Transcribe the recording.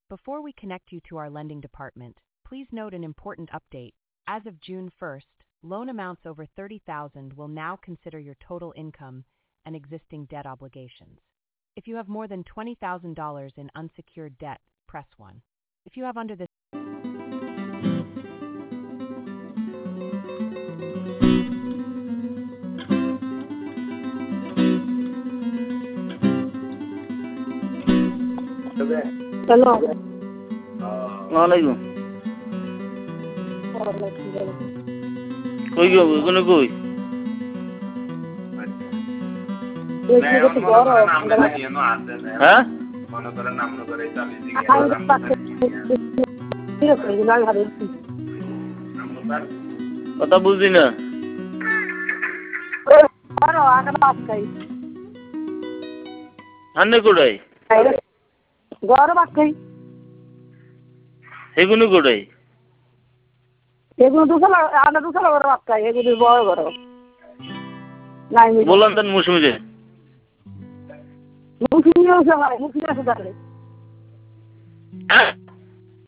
Before we connect you to our lending department, please note an important update. As of June 1st, loan amounts over $30,000 will now consider your total income and existing debt obligations. If you have more than $20,000 in unsecured debt, press 1. If you have under this Hello. Assalamualaikum. Koi gyo, kono koi. হ্যাঁ কথা বুঝি না হান্নে কোড়াই গরম বাক্কাই এগুলো কোড়াই এগুলো দুসালা আনা দুসালা গরম বাক্কাই এগুলো বড় গরম নাই বললাম তার মুসমিরে মুসলিম আছে ভাই মুসলিম আছে তাহলে